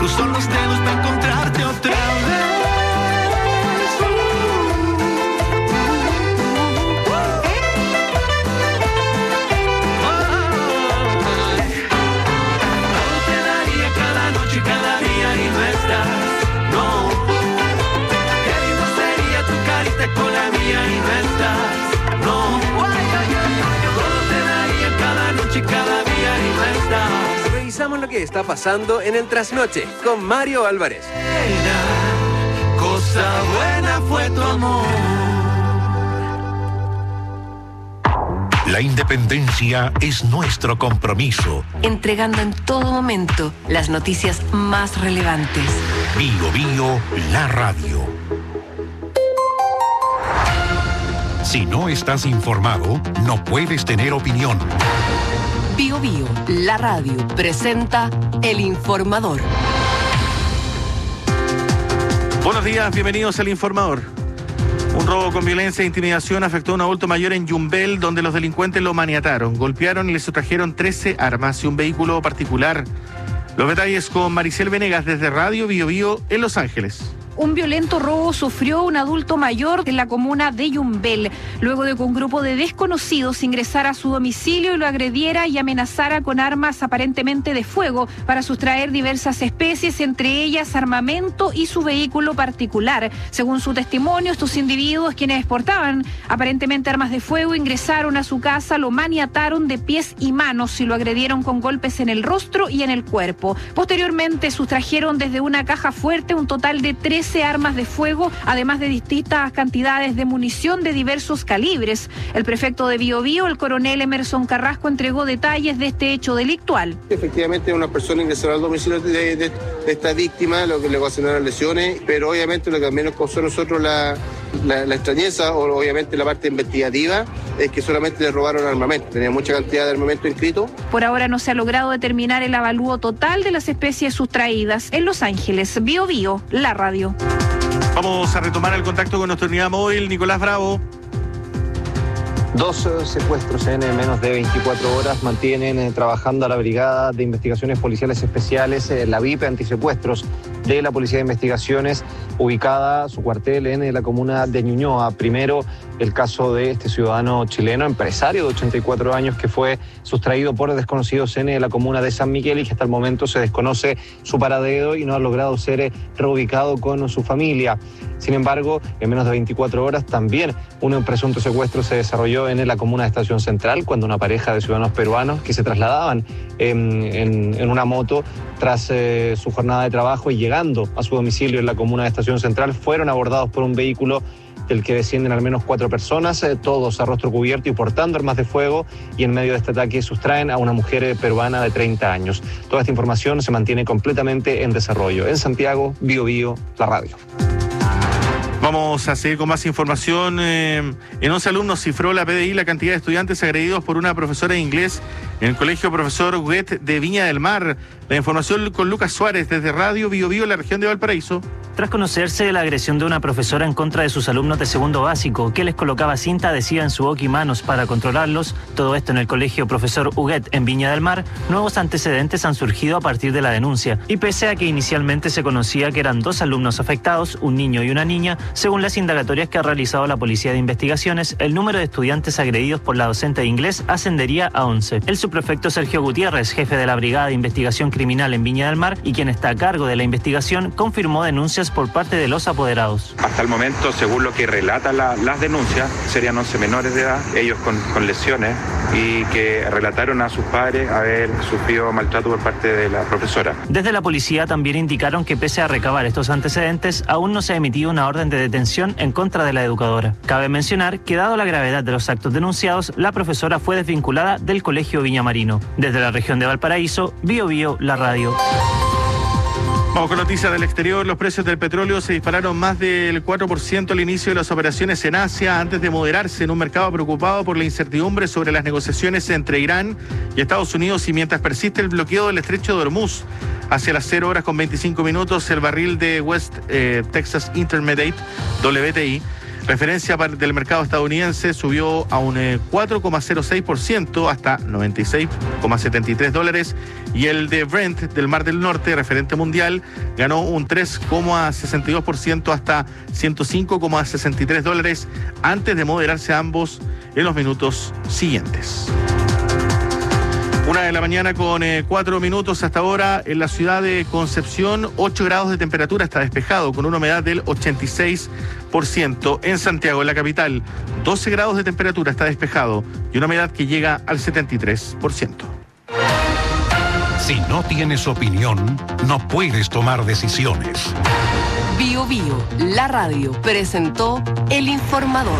Cruzó los dedos para encontrarte otra vez. Revisamos lo que está pasando en el Trasnoche con Mario Álvarez. Cosa buena fue tu amor. La independencia es nuestro compromiso. Entregando en todo momento las noticias más relevantes. Bio Bio, la radio. Si no estás informado, no puedes tener opinión. Bio Bio, la radio, presenta El Informador. Buenos días, bienvenidos al Informador. Un robo con violencia e intimidación afectó a un adulto mayor en Yumbel, donde los delincuentes lo maniataron, golpearon y le sustrajeron 13 armas y un vehículo particular. Los detalles con Maricel Venegas desde Radio Bio Bio en Los Ángeles. Un violento robo sufrió un adulto mayor en la comuna de Yumbel, luego de que un grupo de desconocidos ingresara a su domicilio y lo agrediera y amenazara con armas aparentemente de fuego para sustraer diversas especies, entre ellas armamento y su vehículo particular. Según su testimonio, estos individuos, quienes portaban aparentemente armas de fuego, ingresaron a su casa, lo maniataron de pies y manos y lo agredieron con golpes en el rostro y en el cuerpo. Posteriormente sustrajeron desde una caja fuerte un total de 13 armas de fuego, además de distintas cantidades de munición de diversos calibres. El prefecto de Bio Bio, el coronel Emerson Carrasco, entregó detalles de este hecho delictual. Efectivamente, una persona ingresó al domicilio de esta víctima, lo que le ocasionaron lesiones, pero obviamente lo que también nos causó a nosotros la extrañeza, o obviamente la parte investigativa, es que solamente le robaron armamento. Tenía mucha cantidad de armamento inscrito. Por ahora no se ha logrado determinar el avalúo total de las especies sustraídas. En Los Ángeles, Bio Bio, la radio. Vamos a retomar el contacto con nuestra unidad móvil, Nicolás Bravo. 2 secuestros en menos de 24 horas mantienen trabajando a la Brigada de Investigaciones Policiales Especiales, la BIP Antisecuestros de la Policía de Investigaciones, ubicada su cuartel en la comuna de Ñuñoa. Primero, el caso de este ciudadano chileno, empresario de 84 años, que fue sustraído por desconocidos en la comuna de San Miguel y que hasta el momento se desconoce su paradero y no ha logrado ser reubicado con su familia. Sin embargo, en menos de 24 horas también un presunto secuestro se desarrolló en la comuna de Estación Central, cuando una pareja de ciudadanos peruanos que se trasladaban en una moto tras su jornada de trabajo y llegando a su domicilio en la comuna de Estación Central, fueron abordados por un vehículo del que descienden al menos 4 personas, todos a rostro cubierto y portando armas de fuego, y en medio de este ataque sustraen a una mujer peruana de 30 años. Toda esta información se mantiene completamente en desarrollo. En Santiago, Bio Bio, la radio. Vamos a seguir con más información. En 11 alumnos cifró la PDI la cantidad de estudiantes agredidos por una profesora de inglés en el colegio Profesor Huguet de Viña del Mar. La información con Lucas Suárez desde Radio Bio Bio, la región de Valparaíso. Tras conocerse la agresión de una profesora en contra de sus alumnos de segundo básico, que les colocaba cinta adhesiva en su boca y manos para controlarlos, todo esto en el colegio Profesor Huguet en Viña del Mar, nuevos antecedentes han surgido a partir de la denuncia. Y pese a que inicialmente se conocía que eran 2 alumnos afectados, un niño y una niña, según las indagatorias que ha realizado la Policía de Investigaciones, el número de estudiantes agredidos por la docente de inglés ascendería a 11. El subprefecto Sergio Gutiérrez, jefe de la Brigada de Investigación Criminal en Viña del Mar y quien está a cargo de la investigación, confirmó denuncias por parte de los apoderados. Hasta el momento, según lo que relatan las denuncias, serían 11 menores de edad, ellos con lesiones, y que relataron a sus padres haber sufrido maltrato por parte de la profesora. Desde la policía también indicaron que pese a recabar estos antecedentes, aún no se ha emitido una orden de detención en contra de la educadora. Cabe mencionar que, dado la gravedad de los actos denunciados, la profesora fue desvinculada del colegio Viñamarino. Desde la región de Valparaíso, Bio Bio, la radio. Vamos con noticias del exterior. Los precios del petróleo se dispararon más del 4% al inicio de las operaciones en Asia, antes de moderarse en un mercado preocupado por la incertidumbre sobre las negociaciones entre Irán y Estados Unidos, y mientras persiste el bloqueo del estrecho de Hormuz. Hacia las 0:25 el barril de West Texas Intermediate, WTI, Referencia del mercado estadounidense subió a un 4,06% hasta $96,73 y el de Brent del Mar del Norte, referente mundial, ganó un 3,62% hasta $105,63 antes de moderarse ambos en los minutos siguientes. 1:00 a.m. con 4 minutos hasta ahora. En la ciudad de Concepción, 8 grados de temperatura, está despejado con una humedad del 86%. En Santiago, en la capital, 12 grados de temperatura, está despejado y una humedad que llega al 73%. Si no tienes opinión, no puedes tomar decisiones. Bio Bio, la radio, presentó El Informador.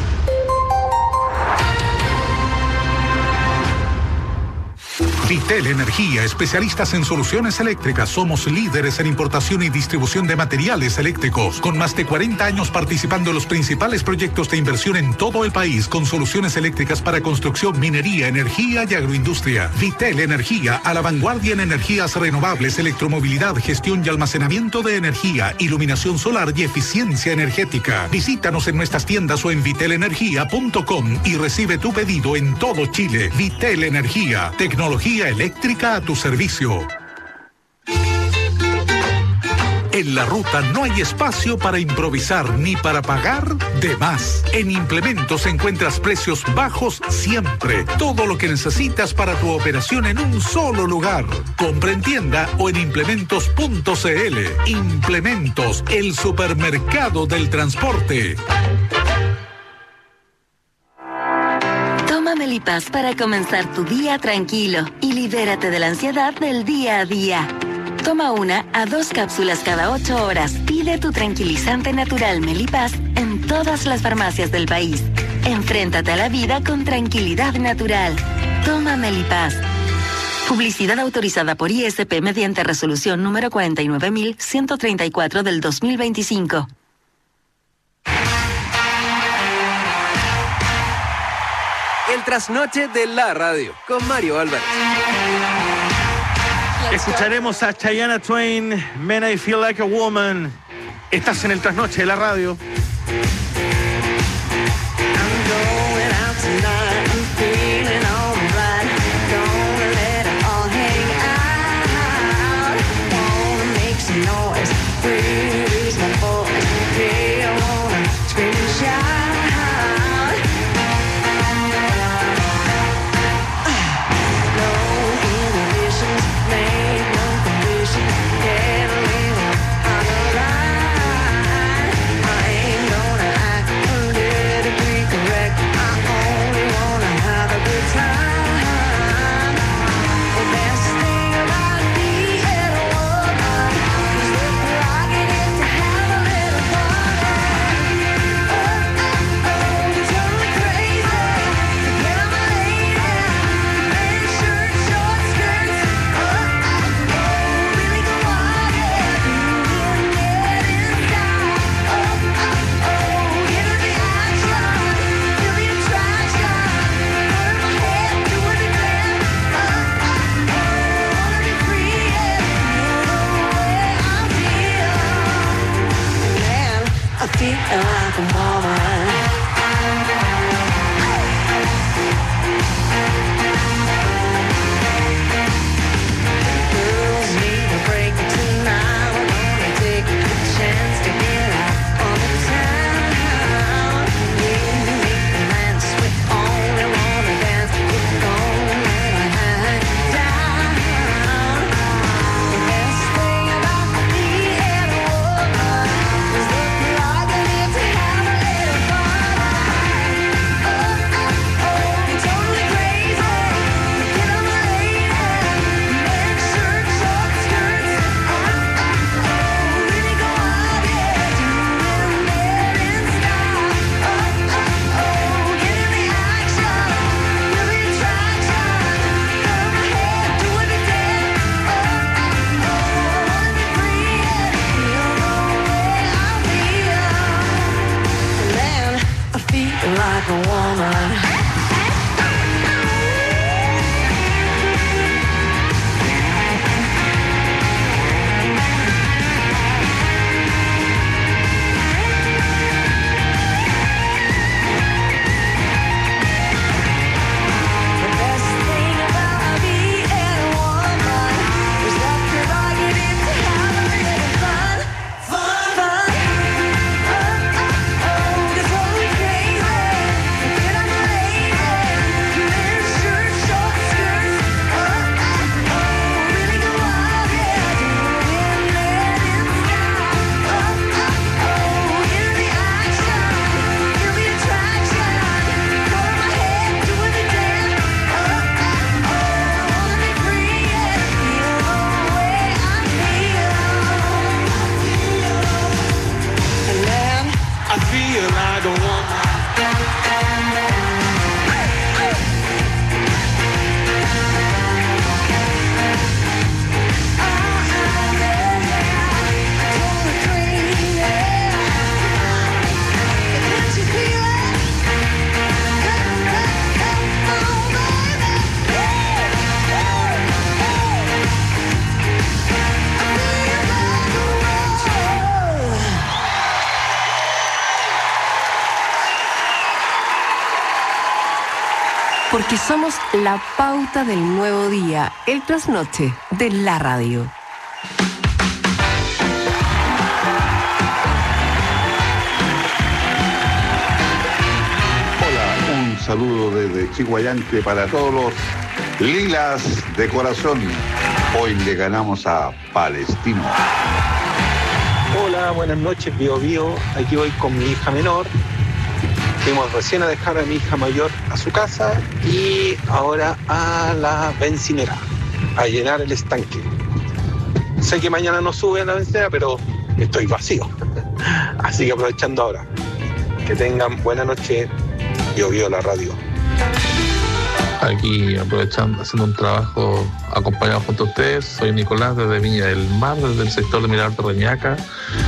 Vitel Energía, especialistas en soluciones eléctricas. Somos líderes en importación y distribución de materiales eléctricos, con más de 40 años participando en los principales proyectos de inversión en todo el país, con soluciones eléctricas para construcción, minería, energía y agroindustria. Vitel Energía, a la vanguardia en energías renovables, electromovilidad, gestión y almacenamiento de energía, iluminación solar y eficiencia energética. Visítanos en nuestras tiendas o en vitelenergia.com y recibe tu pedido en todo Chile. Vitel Energía, tecnología eléctrica a tu servicio. En la ruta no hay espacio para improvisar ni para pagar de más. En Implementos encuentras precios bajos siempre. Todo lo que necesitas para tu operación en un solo lugar. Compra en tienda o en implementos.cl. Implementos, el supermercado del transporte. Toma Melipaz para comenzar tu día tranquilo y libérate de la ansiedad del día a día. Toma 1 a 2 cápsulas cada 8 horas. Pide tu tranquilizante natural Melipaz en todas las farmacias del país. Enfréntate a la vida con tranquilidad natural. Toma Melipaz. Publicidad autorizada por ISP mediante resolución número 49.134 del 2025. El trasnoche de la radio con Mario Álvarez. Escucharemos a Shania Twain, Man I Feel Like a Woman. Estás en el trasnoche de la radio. Porque somos la pauta del nuevo día, el trasnoche de la radio. Hola, un saludo desde Chihuayante para todos los lilas de corazón. Hoy le ganamos a Palestino. Hola, buenas noches, Bio Bio. Aquí voy con mi hija menor. Fuimos recién a dejar a mi hija mayor a su casa y ahora a la bencinera, a llenar el estanque. Sé que mañana no sube a la bencinera, pero estoy vacío. Así que aprovechando ahora. Que tengan buena noche, Bio Bio la radio. Aquí aprovechando, haciendo un trabajo acompañado junto a ustedes. Soy Nicolás desde Viña del Mar, desde el sector de Mirador de Reñaca,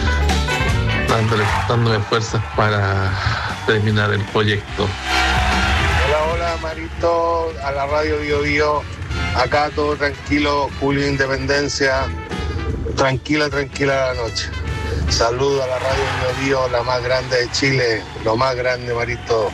dándole fuerzas para terminar el proyecto. Hola, hola Marito, a la radio Bio Bio. Acá todo tranquilo, Julio Independencia. Tranquila la noche. Saludo a la radio Bio Bio, la más grande de Chile, lo más grande, Marito.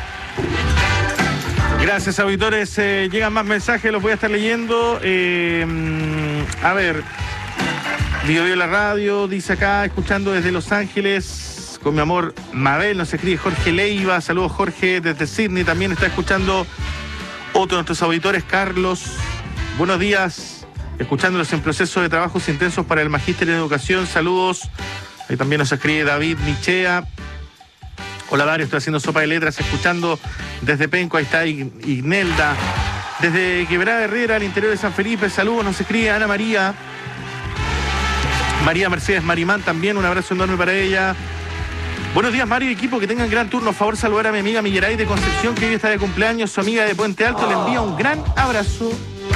Gracias, auditores. Llegan más mensajes, los voy a estar leyendo. A ver, Bio Bio la radio, dice acá, escuchando desde Los Ángeles, con mi amor Mabel, nos escribe Jorge Leiva. Saludos, Jorge, desde Sydney. También está escuchando otro de nuestros auditores, Carlos. Buenos días, escuchándolos en proceso de trabajos intensos para el Magíster en Educación. Saludos. Ahí también nos escribe David Michea. Hola, Mario, estoy haciendo sopa de letras, escuchando desde Penco. Ahí está Ignelda. Desde Quebrada Herrera, al interior de San Felipe. Saludos, nos escribe Ana María. María Mercedes Marimán también, un abrazo enorme para ella. Buenos días, Mario y equipo, que tengan gran turno. Por favor, saludar a mi amiga Milleray de Concepción, que hoy está de cumpleaños. Su amiga de Puente Alto le envía un gran abrazo.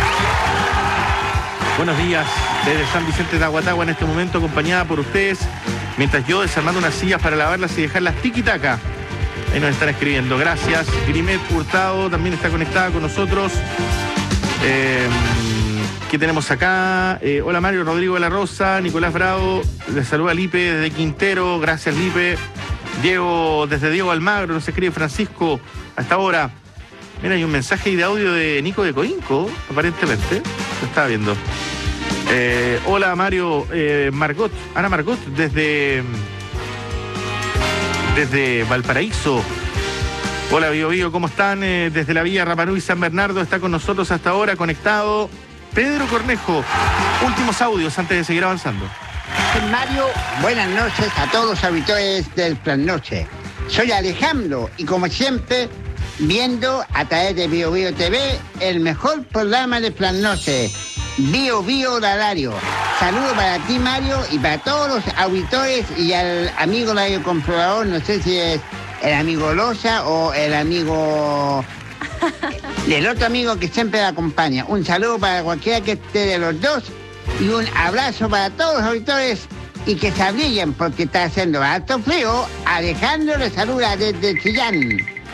Buenos días, desde San Vicente de Aguatagua en este momento, acompañada por ustedes, mientras yo desarmando unas sillas para lavarlas y dejarlas tiquitaca. Ahí nos están escribiendo. Gracias. Grimet Hurtado también está conectada con nosotros. ¿Qué tenemos acá? Hola, Mario. Rodrigo de la Rosa, Nicolás Bravo, les saluda Lipe desde Quintero. Gracias, Lipe. Diego, desde Diego Almagro, nos escribe Francisco hasta ahora. Mira, hay un mensaje de audio de Nico de Coinco, aparentemente. Lo estaba viendo. Hola, Mario. Margot, Ana Margot, desde Valparaíso. Hola, Bio Bio, ¿cómo están? Desde la Villa Rapanui San Bernardo está con nosotros hasta ahora, conectado Pedro Cornejo. Últimos audios antes de seguir avanzando. Mario, buenas noches a todos los auditores del Plan Noche. Soy Alejandro y como siempre, viendo a través de Bio Bio TV el mejor programa de Plan Noche, Bio Bio Horario. Saludos para ti, Mario, y para todos los auditores y al amigo Radio Comprobador, no sé si es el amigo Loza o el amigo del otro amigo que siempre la acompaña. Un saludo para cualquiera que esté de los dos y un abrazo para todos los auditores y que se abriguen porque está haciendo alto frío. Alejandro le saluda desde Chillán.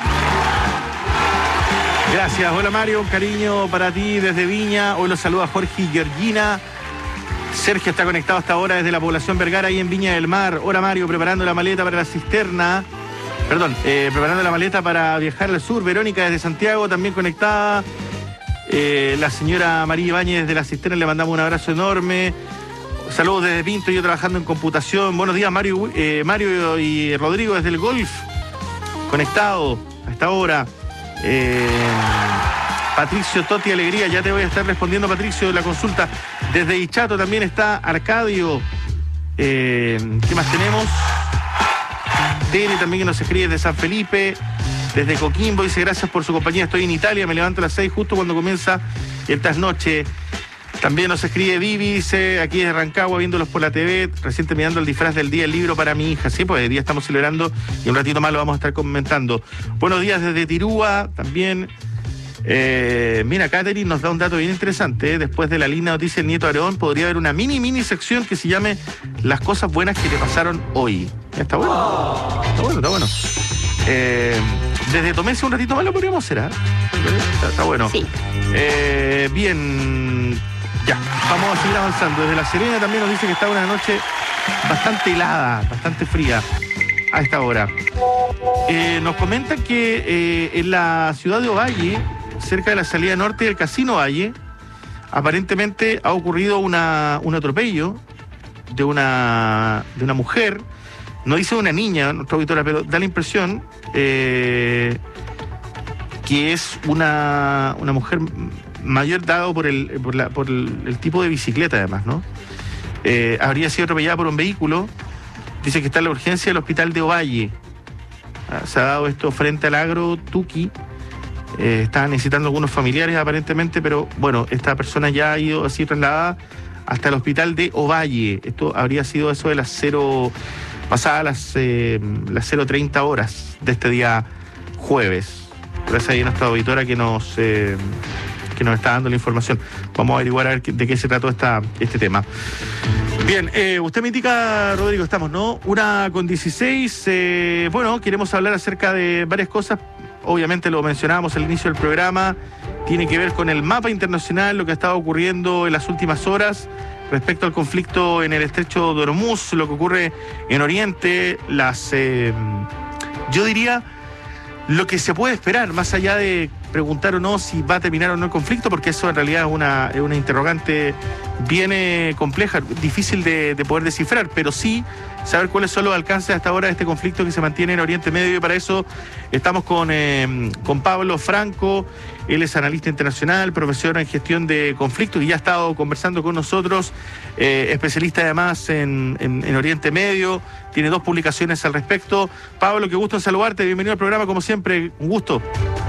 Gracias. Hola, Mario, un cariño para ti desde Viña. Hoy los saluda Jorge y Georgina. Sergio está conectado hasta ahora desde la población Vergara, ahí en Viña del Mar. Hola, Mario, preparando la maleta para la cisterna. Preparando la maleta para viajar al sur. Verónica desde Santiago, también conectada. La señora María Ibáñez desde la cisterna, le mandamos un abrazo enorme. Saludos desde Pinto, yo trabajando en computación. Buenos días, Mario y Rodrigo desde el Golf. Conectado hasta ahora. Patricio Totti Alegría, ya te voy a estar respondiendo, Patricio, la consulta. Desde Ichato también está Arcadio. ¿Qué más tenemos? Tere también, que nos escribe desde San Felipe. Desde Coquimbo dice: gracias por su compañía, estoy en Italia, me levanto a las 6 justo cuando comienza el trasnoche. También nos escribe Vivi, dice: aquí desde Rancagua viéndolos por la TV, recién terminando el disfraz del día, el libro para mi hija. Sí, pues el día estamos celebrando y un ratito más lo vamos a estar comentando. Buenos días desde Tirúa también. Mira, Catherine nos da un dato bien interesante. Después de la linda noticia del nieto Aarón, podría haber una mini sección que se llame Las cosas buenas que te pasaron hoy. Está bueno. Está bueno. Desde Tomense un ratito más lo podríamos hacer, ¿eh? Está bueno. Sí. Bien. Ya, vamos a seguir avanzando. Desde La Serena también nos dice que está una noche bastante helada, bastante fría a esta hora. Nos comentan que en la ciudad de Ovalle cerca de la salida norte del Casino Valle, aparentemente ha ocurrido un atropello de una mujer. No dice una niña, nuestra auditora, pero da la impresión que es una mujer mayor, dado por el tipo de bicicleta, además, ¿no? Habría sido atropellada por un vehículo. Dice que está en la urgencia del hospital de Ovalle. Se ha dado esto frente al Agro Tuqui. Estaban necesitando algunos familiares, aparentemente, pero bueno, esta persona ya ha ido así trasladada hasta el hospital de Ovalle. Esto habría sido eso de pasadas las 0:30 horas de este día jueves. Gracias a nuestra auditora que nos está dando la información. Vamos a averiguar a ver de qué se trató este tema. Bien, usted me indica, Rodrigo, estamos, ¿no? 1:16. Bueno, queremos hablar acerca de varias cosas. Obviamente lo mencionábamos al inicio del programa. Tiene que ver con el mapa internacional, lo que ha estado ocurriendo en las últimas horas respecto al conflicto en el estrecho de Hormuz, lo que ocurre en Oriente, yo diría lo que se puede esperar, más allá de preguntar o no si va a terminar o no el conflicto, porque eso en realidad es una interrogante bien compleja, difícil de poder descifrar, pero sí saber cuáles son los alcances hasta ahora de este conflicto que se mantiene en Oriente Medio, y para eso estamos con Pablo Franco. Él es analista internacional, profesor en gestión de conflictos y ya ha estado conversando con nosotros, especialista además en Oriente Medio, tiene 2 publicaciones al respecto. Pablo, qué gusto en saludarte, bienvenido al programa como siempre, un gusto.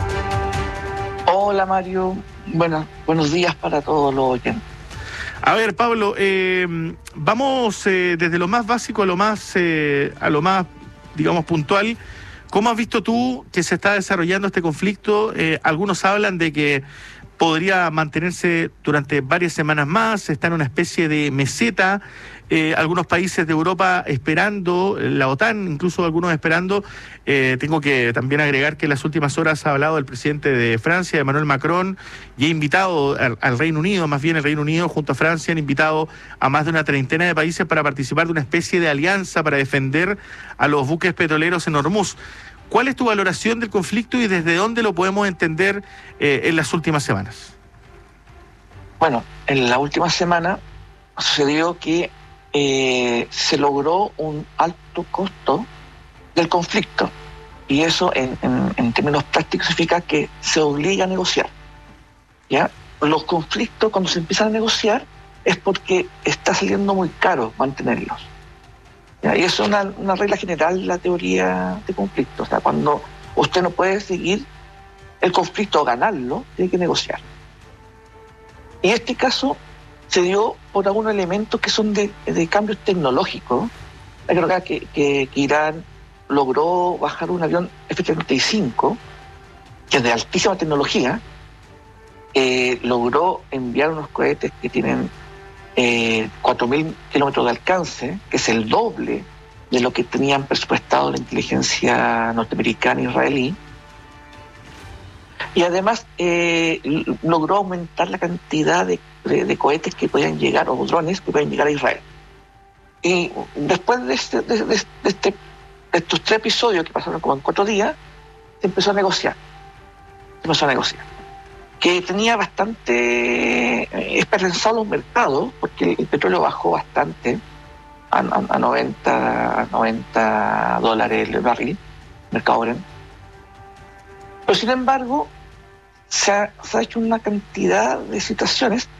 Hola Mario, buenos días para todos los oyentes. A ver, Pablo, vamos desde lo más básico a lo más, digamos, puntual. ¿Cómo has visto tú que se está desarrollando este conflicto? Algunos hablan de que podría mantenerse durante varias semanas más, está en una especie de meseta. Algunos países de Europa esperando, la OTAN incluso algunos esperando. Tengo que también agregar que en las últimas horas ha hablado el presidente de Francia, Emmanuel Macron, y ha invitado al Reino Unido, más bien el Reino Unido junto a Francia han invitado a más de una treintena de países para participar de una especie de alianza para defender a los buques petroleros en Hormuz. ¿Cuál es tu valoración del conflicto y desde dónde lo podemos entender en las últimas semanas? Bueno, en la última semana sucedió que se logró un alto costo del conflicto, y eso en términos prácticos significa que se obliga a negociar. ¿Ya? Los conflictos, cuando se empiezan a negociar, es porque está saliendo muy caro mantenerlos. ¿Ya? Y eso es una regla general de la teoría de conflicto. O sea, cuando usted no puede seguir el conflicto o ganarlo, tiene que negociar. Y en este caso se dio por algunos elementos que son de cambios tecnológicos. Hay que recordar que Irán logró bajar un avión F-35, que es de altísima tecnología, logró enviar unos cohetes que tienen 4.000 kilómetros de alcance, que es el doble de lo que tenían presupuestado la inteligencia norteamericana e israelí. Y además logró aumentar la cantidad de cohetes que podían llegar, o drones que podían llegar a Israel. Y después de estos 3 episodios que pasaron como en 4 días, se empezó a negociar. Que tenía bastante esperanzado los mercados, porque el petróleo bajó bastante a $90 el barril, mercado Brent. Pero sin embargo, se ha hecho una cantidad de situaciones